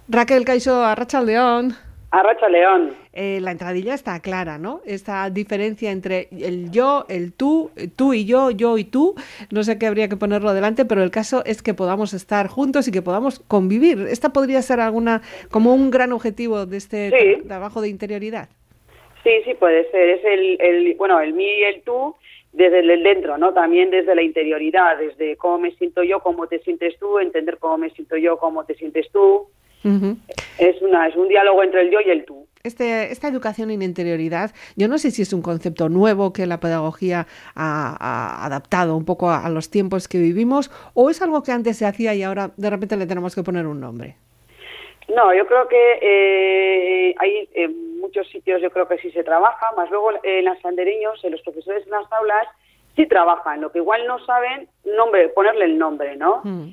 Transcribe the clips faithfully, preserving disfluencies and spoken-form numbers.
Raquel Caixó, Arratsaldeon. Arratsaldeon. Eh, la entradilla está clara, ¿no? Esta diferencia entre el yo, el tú, tú y yo, yo y tú, no sé qué habría que ponerlo delante, pero el caso es que podamos estar juntos y que podamos convivir. Esta podría ser alguna, como un gran objetivo de este sí. tra- trabajo de interioridad. Sí, sí, puede ser. Es el, el, bueno, el mí y el tú desde el dentro, ¿no? También desde la interioridad, desde cómo me siento yo, cómo te sientes tú, entender cómo me siento yo, cómo te sientes tú. Uh-huh. Es una, es un diálogo entre el yo y el tú. Este, esta educación en interioridad, yo no sé si es un concepto nuevo que la pedagogía ha, ha adaptado un poco a, a los tiempos que vivimos, o es algo que antes se hacía y ahora de repente le tenemos que poner un nombre. No, yo creo que eh, hay en muchos sitios, yo creo que sí se trabaja, más luego en las andereños, en los profesores en las aulas, sí trabajan, lo que igual no saben, nombre, ponerle el nombre, ¿no? Mm.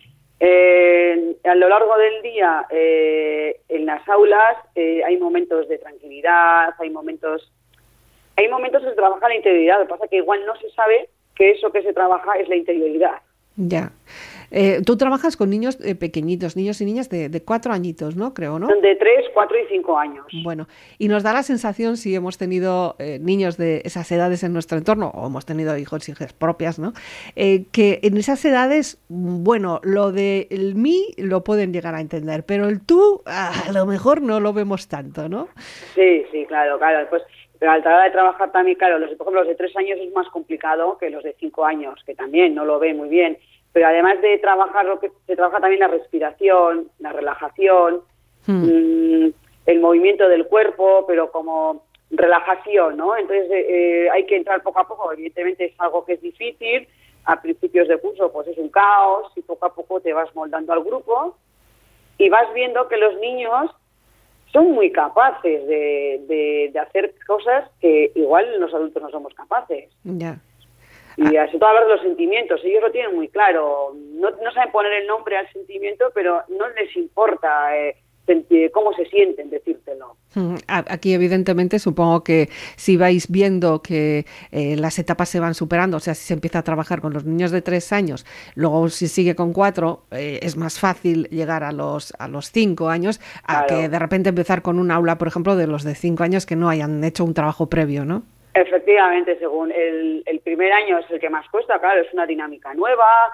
Eh, a lo largo del día, eh, en las aulas, eh, hay momentos de tranquilidad, hay momentos, hay momentos de trabajar la interioridad, lo que pasa es que igual no se sabe que eso que se trabaja es la interioridad. Ya. Eh, tú trabajas con niños eh, pequeñitos, niños y niñas de, de cuatro añitos, ¿no? Creo, ¿no? De tres, cuatro y cinco años. Bueno, y nos da la sensación, si hemos tenido eh, niños de esas edades en nuestro entorno, o hemos tenido hijos y hijas propias, ¿no? Eh, que en esas edades, bueno, lo del mí lo pueden llegar a entender, pero el tú, a lo mejor no lo vemos tanto, ¿no? Sí, sí, claro, claro. Pues, pero a la hora de trabajar también, claro, los, por ejemplo, los de tres años es más complicado que los de cinco años, que también no lo ven muy bien. Pero además de trabajar, lo que se trabaja también la respiración, la relajación, hmm. mmm, el movimiento del cuerpo, pero como relajación, ¿no? Entonces eh, hay que entrar poco a poco. Evidentemente es algo que es difícil. A principios de curso pues es un caos y poco a poco te vas moldando al grupo y vas viendo que los niños son muy capaces de, de, de hacer cosas que igual los adultos no somos capaces. Ya. Yeah. Y así todo hablar de los sentimientos, ellos lo tienen muy claro, no, no saben poner el nombre al sentimiento, pero no les importa eh, sentir, cómo se sienten, decírtelo. Aquí evidentemente supongo que si vais viendo que eh, las etapas se van superando, o sea, si se empieza a trabajar con los niños de tres años, luego si sigue con cuatro, eh, es más fácil llegar a los a los cinco años, a claro. que de repente empezar con un aula, por ejemplo, de los de cinco años que no hayan hecho un trabajo previo, ¿no? Efectivamente, según el, el primer año es el que más cuesta, claro, es una dinámica nueva,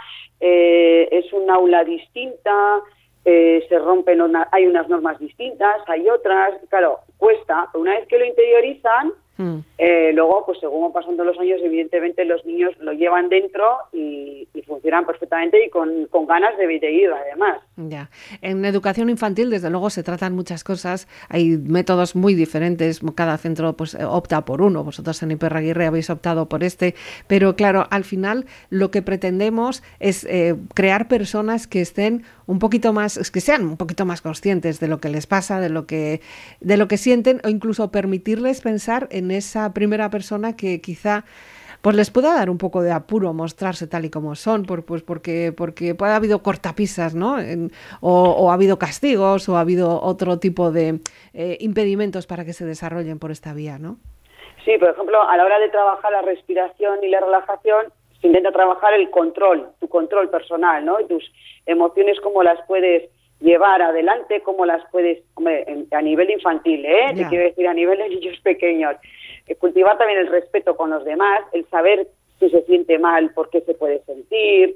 eh, es un aula distinta, eh, se rompen, una, hay unas normas distintas, hay otras, claro, cuesta, pero una vez que lo interiorizan, mm. eh, luego, pues según pasando los años, evidentemente los niños lo llevan dentro y, y funcionan perfectamente y con, con ganas de, de ir, además. Ya. En educación infantil, desde luego, se tratan muchas cosas. Hay métodos muy diferentes. Cada centro pues opta por uno. Vosotros en Iparraguirre habéis optado por este. Pero claro, al final lo que pretendemos es eh, crear personas que estén un poquito más, que sean un poquito más conscientes de lo que les pasa, de lo que, de lo que sienten, o incluso permitirles pensar en esa primera persona que quizá pues les pueda dar un poco de apuro mostrarse tal y como son, por, pues porque porque puede, ha habido cortapisas, ¿no? En, o, o ha habido castigos, o ha habido otro tipo de eh, impedimentos para que se desarrollen por esta vía, ¿no? Sí, por ejemplo, a la hora de trabajar la respiración y la relajación, se intenta trabajar el control, tu control personal, ¿no? Y tus emociones, cómo las puedes llevar adelante, cómo las puedes, hombre, en, a nivel infantil, ¿eh? Te quiero decir, a nivel de niños pequeños. Cultivar también el respeto con los demás, el saber si se siente mal, por qué se puede sentir.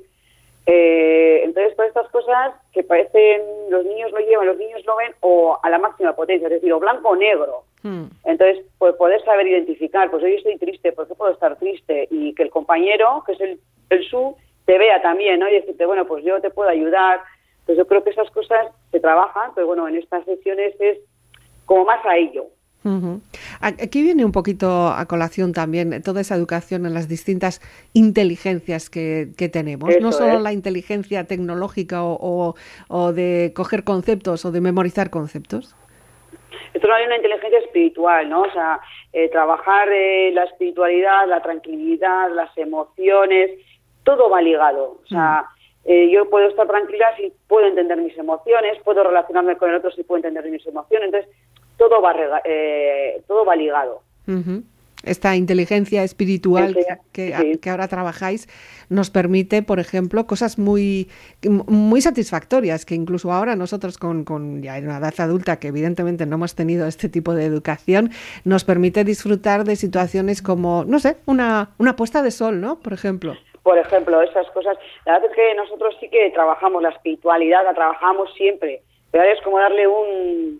Eh, entonces, todas estas cosas que parecen, los niños lo llevan, los niños lo ven o a la máxima potencia, es decir, o blanco o negro. Hmm. Entonces, pues poder saber identificar, pues hoy estoy triste, ¿por qué puedo estar triste? Y que el compañero, que es el, el su, te vea también, ¿no? Y decirte, bueno, pues yo te puedo ayudar. Pues yo creo que esas cosas se trabajan, pero bueno, en estas sesiones es como más a ello. Uh-huh. Aquí viene un poquito a colación también toda esa educación en las distintas inteligencias que, que tenemos. Eso no solo es. La inteligencia tecnológica o, o, o de coger conceptos o de memorizar conceptos. Esto no hay una inteligencia espiritual, ¿no? O sea, eh, trabajar eh, la espiritualidad, la tranquilidad, las emociones, todo va ligado. O sea, uh-huh. eh, yo puedo estar tranquila si puedo entender mis emociones, puedo relacionarme con el otro si puedo entender mis emociones. Entonces, todo va, eh, todo va ligado. Uh-huh. Esta inteligencia espiritual Ese, que, sí. que ahora trabajáis nos permite, por ejemplo, cosas muy, muy satisfactorias, que incluso ahora nosotros con, con ya en una edad adulta, que evidentemente no hemos tenido este tipo de educación, nos permite disfrutar de situaciones como, no sé, una, una puesta de sol, ¿no? Por ejemplo. Por ejemplo, esas cosas. La verdad es que nosotros sí que trabajamos la espiritualidad, la trabajamos siempre, pero es como darle un,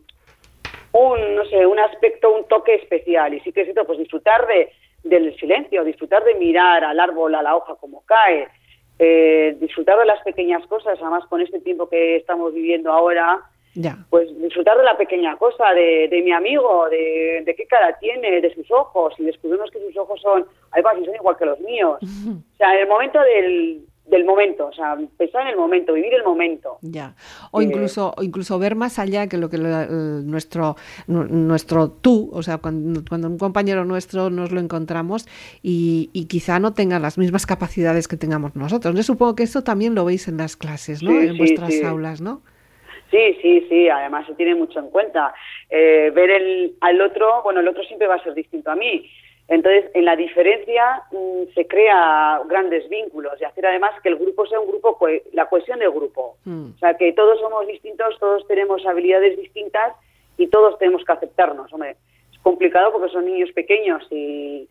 un no sé, un aspecto, un toque especial. Y sí que es cierto, pues disfrutar de del silencio, disfrutar de mirar al árbol, a la hoja como cae, eh, disfrutar de las pequeñas cosas, además con este tiempo que estamos viviendo ahora, ya. Pues disfrutar de la pequeña cosa, de, de mi amigo, de, de qué cara tiene, de sus ojos, y descubrimos que sus ojos son, algo así, son igual que los míos. Uh-huh. O sea, el momento del, del momento, o sea, pensar en el momento, vivir el momento. Ya. O eh, incluso o incluso ver más allá que lo que lo, el, nuestro nuestro tú, o sea, cuando, cuando un compañero nuestro nos lo encontramos y, y quizá no tenga las mismas capacidades que tengamos nosotros. Yo supongo que eso también lo veis en las clases, ¿no? Sí, en sí, vuestras sí. aulas, ¿no? Sí, sí, sí, además se tiene mucho en cuenta. Eh, ver el, al otro, bueno, el otro siempre va a ser distinto a mí. Entonces, en la diferencia mmm, se crea grandes vínculos y hacer además que el grupo sea un grupo, co- la cohesión del grupo. Mm. O sea, que todos somos distintos, todos tenemos habilidades distintas y todos tenemos que aceptarnos. Hombre, es complicado porque son niños pequeños y,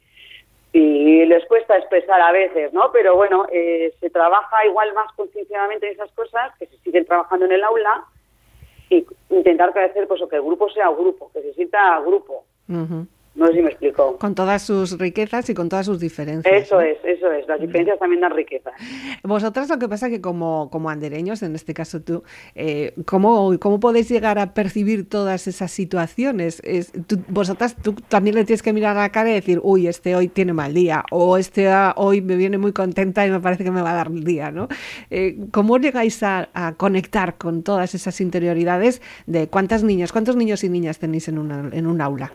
y les cuesta expresar a veces, ¿no? Pero bueno, eh, se trabaja igual más concienciadamente en esas cosas, que se siguen trabajando en el aula, y intentar hacer pues, que el grupo sea grupo, que se sienta grupo. Uh-huh. No sé si me explico. Con todas sus riquezas y con todas sus diferencias. Eso ¿no? es, eso es. Las diferencias también dan riqueza. Vosotras lo que pasa es que como, como andereños, en este caso tú, eh, ¿cómo, ¿cómo podéis llegar a percibir todas esas situaciones? Es, tú, vosotras, tú también le tienes que mirar a la cara y decir, uy, este hoy tiene mal día, o este ah, hoy me viene muy contenta y me parece que me va a dar el día, ¿no? Eh, ¿Cómo llegáis a, a conectar con todas esas interioridades de cuántas niños, cuántos niños y niñas tenéis en, una, en un aula?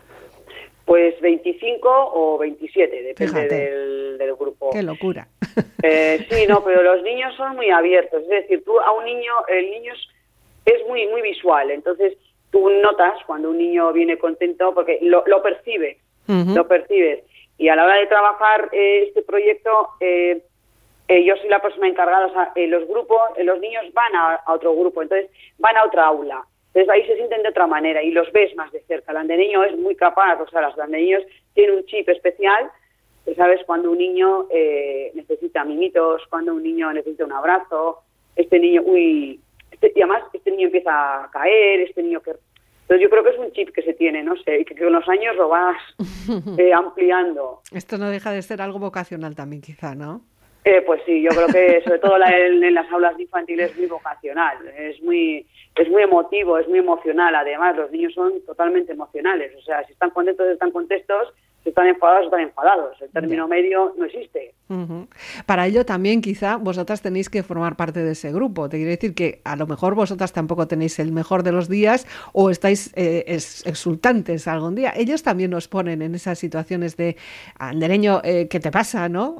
Pues veinticinco o veintisiete, depende del, del grupo. ¡Qué locura! Eh, sí, no, pero los niños son muy abiertos. Es decir, tú a un niño, el niño es, es muy muy visual. Entonces, tú notas cuando un niño viene contento porque lo, lo percibe, uh-huh. lo percibes. Y a la hora de trabajar eh, este proyecto, eh, eh, yo soy la persona encargada. O sea, eh, los grupos, eh, los niños van a, a otro grupo, entonces van a otra aula. Entonces ahí se sienten de otra manera y los ves más de cerca. El andereño es muy capaz, o sea, los andereños tienen un chip especial, que sabes cuando un niño eh, necesita mimitos, cuando un niño necesita un abrazo, este niño, uy, este, y además este niño empieza a caer, este niño que... Entonces yo creo que es un chip que se tiene, no sé, y que con los años lo vas eh, ampliando. Esto no deja de ser algo vocacional también quizá, ¿no? Eh, pues sí, yo creo que sobre todo la, en, en las aulas infantiles es muy vocacional, es muy es muy emotivo, es muy emocional. Además, los niños son totalmente emocionales, o sea, si están contentos, están contentos, si están enfadados, están enfadados. El término yeah. medio no existe. Uh-huh. Para ello también quizá vosotras tenéis que formar parte de ese grupo. Te quiero decir que a lo mejor vosotras tampoco tenéis el mejor de los días o estáis eh, es, exultantes algún día. Ellos también nos ponen en esas situaciones de andereño, eh, ¿qué te pasa, no?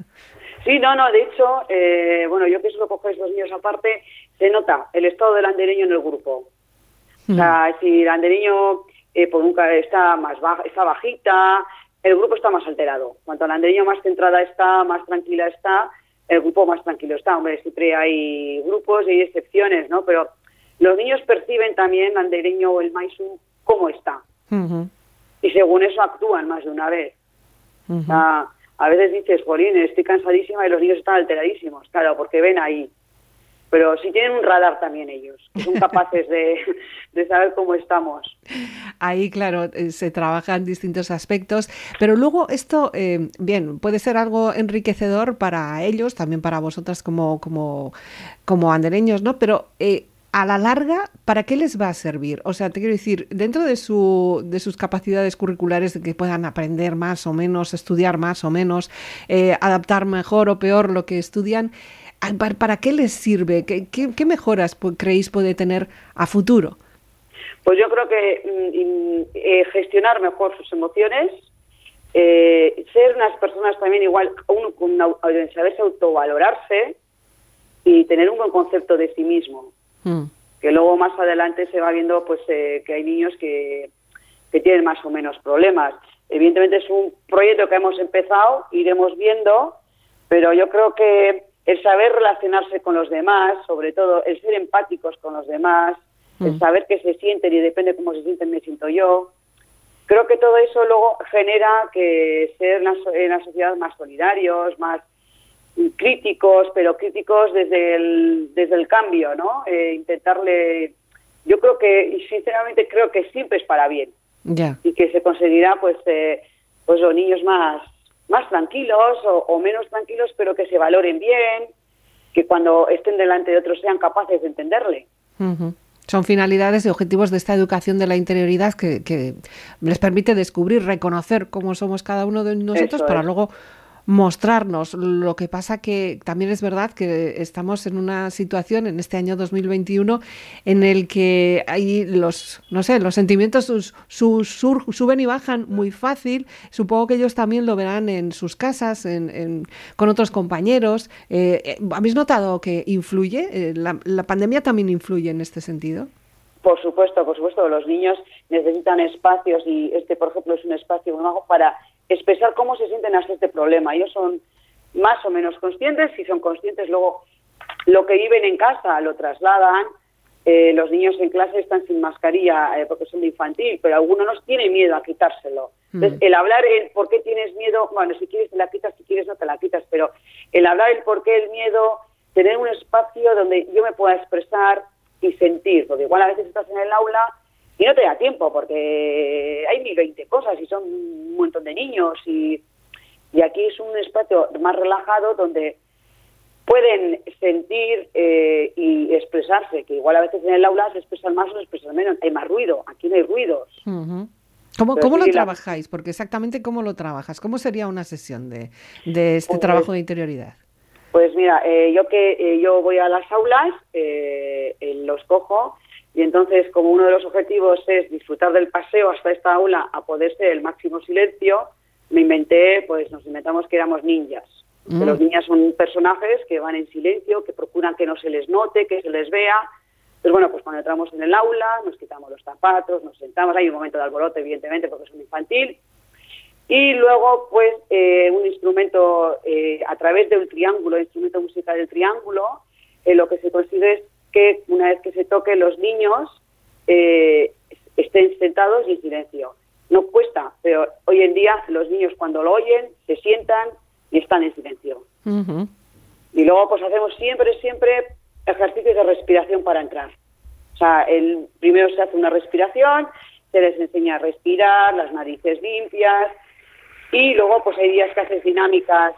Sí, no, no, de hecho, eh, bueno, yo que solo cogéis los niños aparte, se nota el estado del andereño en el grupo. Mm. O sea, si el andereño eh, por un, está más baja, está bajita, el grupo está más alterado. Cuanto el andereño más centrada está, más tranquila está, el grupo más tranquilo está. Hombre, siempre hay grupos y hay excepciones, ¿no? Pero los niños perciben también el andereño o el maisú cómo está. Uh-huh. Y según eso actúan más de una vez. Uh-huh. O sea, a veces dices, jolín, estoy cansadísima y los niños están alteradísimos, claro, porque ven ahí. Pero sí tienen un radar también ellos, que son capaces de, de saber cómo estamos. Ahí, claro, se trabajan distintos aspectos, pero luego esto, eh, bien, puede ser algo enriquecedor para ellos, también para vosotras como, como, como andereños, ¿no? Pero... Eh, a la larga, ¿para qué les va a servir? O sea, te quiero decir, dentro de su de sus capacidades curriculares, de que puedan aprender más o menos, estudiar más o menos, eh, adaptar mejor o peor lo que estudian, ¿para qué les sirve? ¿Qué, qué, qué mejoras creéis puede tener a futuro? Pues yo creo que mm, eh, gestionar mejor sus emociones, eh, ser unas personas también igual, uno con una, saberse autovalorarse y tener un buen concepto de sí mismo. Mm. Que luego más adelante se va viendo pues eh, que hay niños que, que tienen más o menos problemas. Evidentemente es un proyecto que hemos empezado, iremos viendo, pero yo creo que el saber relacionarse con los demás, sobre todo el ser empáticos con los demás, mm. el saber que se sienten y depende cómo se sienten, me siento yo. Creo que todo eso luego genera que ser una, una sociedad más solidarios, más críticos, pero críticos desde el, desde el cambio, ¿no? Eh, intentarle... Yo creo que, y sinceramente creo que siempre es para bien. Yeah. Y que se conseguirá, pues, eh, pues los niños más, más tranquilos o, o menos tranquilos, pero que se valoren bien, que cuando estén delante de otros sean capaces de entenderle. Uh-huh. Son finalidades y objetivos de esta educación de la interioridad que, que les permite descubrir, reconocer cómo somos cada uno de nosotros para luego mostrarnos. Lo que pasa que también es verdad que estamos en una situación en este año dos mil veintiuno en el que hay los, no sé, los sentimientos sus, sus, sur, suben y bajan muy fácil. Supongo que ellos también lo verán en sus casas, en, en, con otros compañeros. Eh, ¿Habéis notado que influye? Eh, la, ¿La pandemia también influye en este sentido? Por supuesto, por supuesto. Los niños necesitan espacios y este, por ejemplo, es un espacio muy bajo para expresar cómo se sienten ante este problema. Ellos son más o menos conscientes, si son conscientes luego lo que viven en casa lo trasladan. Eh, los niños en clase están sin mascarilla eh, porque son de infantil, pero alguno nos tiene miedo a quitárselo. Entonces, mm. el hablar el por qué tienes miedo, bueno, si quieres te la quitas, si quieres no te la quitas, pero el hablar el por qué el miedo, tener un espacio donde yo me pueda expresar y sentir, porque igual a veces estás en el aula y no te da tiempo, porque hay mil veinte cosas y son un montón de niños. Y, y aquí es un espacio más relajado donde pueden sentir eh, y expresarse, que igual a veces en el aula se expresan más o se expresan menos. Hay más ruido, aquí no hay ruidos. Uh-huh. ¿Cómo, ¿cómo lo trabajáis? Porque exactamente cómo lo trabajas. ¿Cómo sería una sesión de, de este pues, trabajo de interioridad? Pues mira, eh, yo que eh, yo voy a las aulas, eh, eh, los cojo. Y entonces, como uno de los objetivos es disfrutar del paseo hasta esta aula a poder ser el máximo silencio, me inventé, pues nos inventamos que éramos ninjas. Mm. Que los ninjas son personajes que van en silencio, que procuran que no se les note, que se les vea. Entonces, bueno, pues cuando entramos en el aula, nos quitamos los zapatos, nos sentamos, hay un momento de alboroto, evidentemente, porque es un infantil. Y luego, pues, eh, un instrumento, eh, a través de un triángulo, instrumento musical del triángulo, eh, lo que se consigue es que una vez que se toque los niños eh, estén sentados y en silencio. No cuesta, pero hoy en día los niños cuando lo oyen se sientan y están en silencio. Uh-huh. Y luego pues hacemos siempre, siempre ejercicios de respiración para entrar. O sea, el, primero se hace una respiración, se les enseña a respirar, las narices limpias y luego pues hay días que haces dinámicas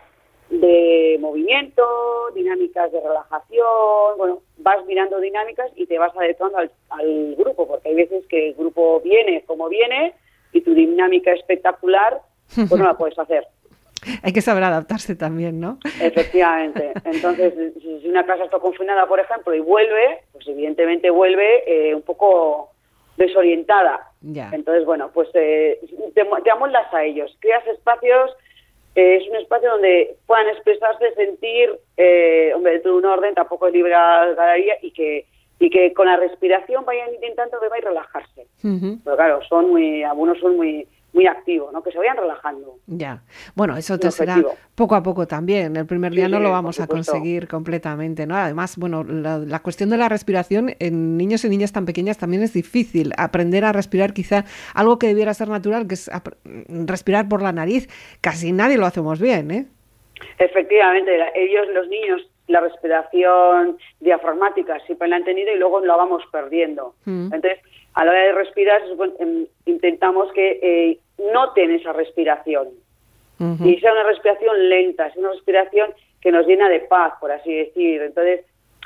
de movimiento, dinámicas de relajación, bueno, vas mirando dinámicas y te vas adecuando al, al grupo, porque hay veces que el grupo viene como viene y tu dinámica espectacular, pues no la puedes hacer. Hay que saber adaptarse también, ¿no? Efectivamente. Entonces, si una clase está confinada, por ejemplo, y vuelve, pues evidentemente vuelve eh, un poco desorientada. Ya. Entonces, bueno, pues eh, te, te amoldas a ellos, creas espacios. Eh, es un espacio donde puedan expresarse, sentir, eh, hombre, de todo un orden, tampoco es libre galería, y que y que con la respiración vayan intentando que vayan a relajarse. Uh-huh. Pero claro, son muy, algunos son muy muy activos, ¿no? Que se vayan relajando. Ya. Bueno, eso te será poco a poco también. El primer día sí, no sí, lo vamos a conseguir completamente, ¿no? Además, bueno, la, la cuestión de la respiración en niños y niñas tan pequeñas también es difícil. Aprender a respirar, quizá algo que debiera ser natural, que es respirar por la nariz, casi nadie lo hacemos bien, ¿eh? Efectivamente, ellos, los niños, la respiración diafragmática siempre la han tenido y luego la vamos perdiendo. Mm. Entonces, a la hora de respirar, intentamos que eh, noten esa respiración. Uh-huh. Y sea una respiración lenta, es una respiración que nos llena de paz, por así decir. Entonces,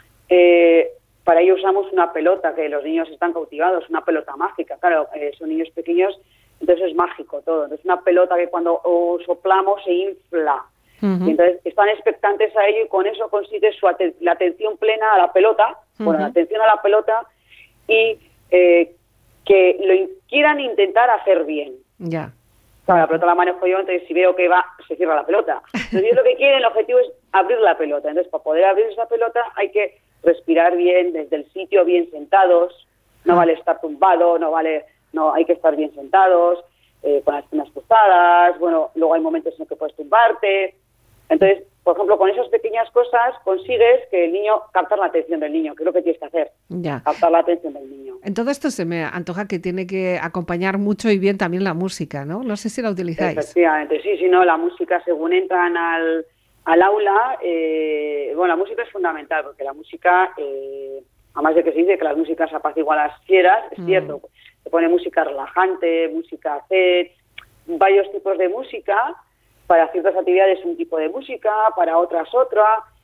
eh, para ello usamos una pelota, que los niños están cautivados, una pelota mágica. Claro, eh, son niños pequeños, entonces es mágico todo. Entonces, una pelota que cuando oh, soplamos se infla. Uh-huh. Y entonces están expectantes a ello y con eso consigue su aten- la atención plena a la pelota, uh-huh. bueno, la atención a la pelota y eh, que lo in- quieran intentar hacer bien. Ya. Yeah. Claro, la pelota la manejo yo, entonces si veo que va, se cierra la pelota. Entonces ellos lo que quieren, el objetivo es abrir la pelota. Entonces para poder abrir esa pelota hay que respirar bien, desde el sitio, bien sentados. No uh-huh. vale estar tumbado, no vale, no hay que estar bien sentados. eh, con las piernas cruzadas, bueno, luego hay momentos en los que puedes tumbarte. Entonces, por ejemplo, con esas pequeñas cosas consigues que el niño, captar la atención del niño, que es lo que tienes que hacer, ya. captar la atención del niño. En todo esto se me antoja que tiene que acompañar mucho y bien también la música, ¿no? No sé si la utilizáis. Efectivamente, sí, sí, no, la música según entran al, al aula, eh, bueno, la música es fundamental, porque la música, eh, además de que se dice que las músicas apaciguan a las fieras, es mm. cierto, se pone música relajante, música set, varios tipos de música. Para ciertas actividades un tipo de música, para otras otra,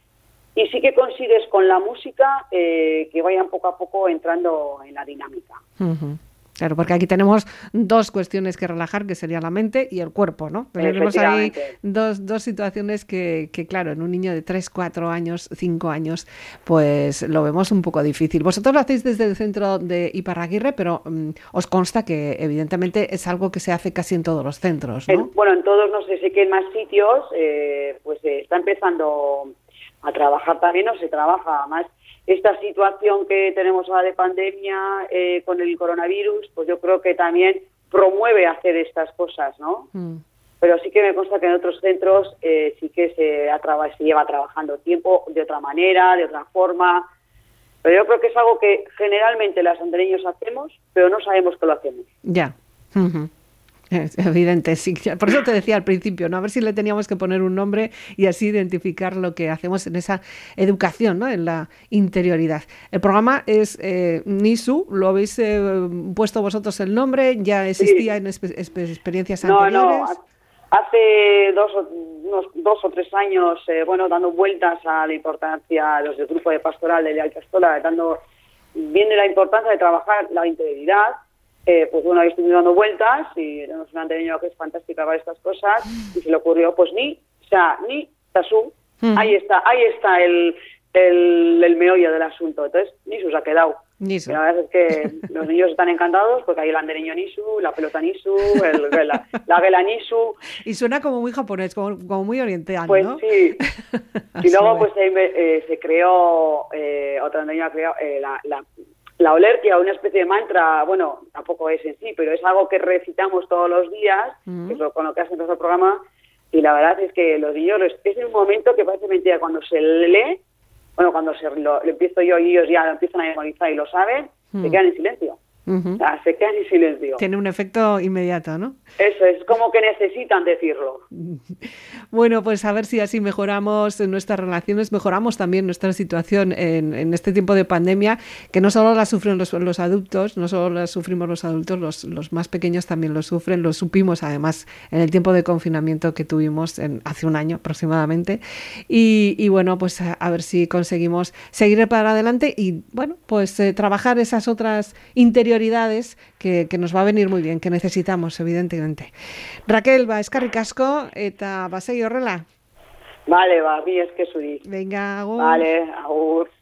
y sí que consigues con la música eh, que vayan poco a poco entrando en la dinámica. Uh-huh. Claro, porque aquí tenemos dos cuestiones que relajar, que sería la mente y el cuerpo, ¿no? Tenemos ahí dos, dos situaciones que, que, claro, en un niño de tres, cuatro años, cinco años, pues lo vemos un poco difícil. Vosotros lo hacéis desde el centro de Iparraguirre, pero um, os consta que evidentemente es algo que se hace casi en todos los centros, ¿no? En, bueno, en todos, no sé, sé que en más sitios, eh, pues eh, está empezando a trabajar también, o se trabaja más. Esta situación que tenemos ahora de pandemia eh, con el coronavirus, pues yo creo que también promueve hacer estas cosas, ¿no? Mm. Pero sí que me consta que en otros centros eh, sí que se, ha traba- se lleva trabajando tiempo de otra manera, de otra forma. Pero yo creo que es algo que generalmente las andereños hacemos, pero no sabemos que lo hacemos. Ya. Uh-huh. Es evidente, sí. Por eso te decía al principio, ¿no? A ver si le teníamos que poner un nombre y así identificar lo que hacemos en esa educación, ¿no? En la interioridad. El programa es eh, NISU, ¿lo habéis eh, puesto vosotros el nombre? ¿Ya existía sí. en espe- espe- experiencias no, anteriores? No, hace dos o, unos dos o tres años, eh, bueno, dando vueltas a la importancia de los del grupo de pastoral de Alcastola, dando, viene la importancia de trabajar la interioridad. Eh, pues bueno, ahí estoy dando vueltas y tenemos una anterior que es fantástica para estas cosas y se le ocurrió, pues ni, o sea, ni Tasú, uh-huh. ahí está, ahí está el, el, el meollo del asunto. Entonces, Nisu se ha quedado. Nisu. La verdad es que los niños están encantados porque hay el andereño Nisu, la pelota Nisu, el, la, la vela Nisu. Y suena como muy japonés, como, como muy oriental, pues, ¿no? Pues sí. Y luego pues se, eh, se creó, eh, otra andereño ha creado eh, la... la La olertia, una especie de mantra, bueno, tampoco es en sí, pero es algo que recitamos todos los días, mm. que es lo, con lo que hacen nuestro programa, y la verdad es que los niños, es un momento que parece mentira, cuando se lee, bueno, cuando se lo, lo empiezo yo y ellos ya lo empiezan a memorizar y lo saben, mm. se quedan en silencio. Uh-huh. O sea, se quedan en silencio. Tiene un efecto inmediato, ¿no? Eso, es como que necesitan decirlo. Bueno, pues a ver si así mejoramos nuestras relaciones, mejoramos también nuestra situación en, en este tiempo de pandemia, que no solo la sufren los, los adultos, no solo la sufrimos los adultos, los, los más pequeños también lo sufren, lo supimos además en el tiempo de confinamiento que tuvimos en, hace un año aproximadamente. Y, y bueno, pues a, a ver si conseguimos seguir para adelante y, bueno, pues eh, trabajar esas otras interioridades que, que nos va a venir muy bien, que necesitamos, evidentemente. Raquel, ba, eskerrik asko, eta basei horrela. Vale, ba, bi eske zuri. Venga, agur. Vale, agur.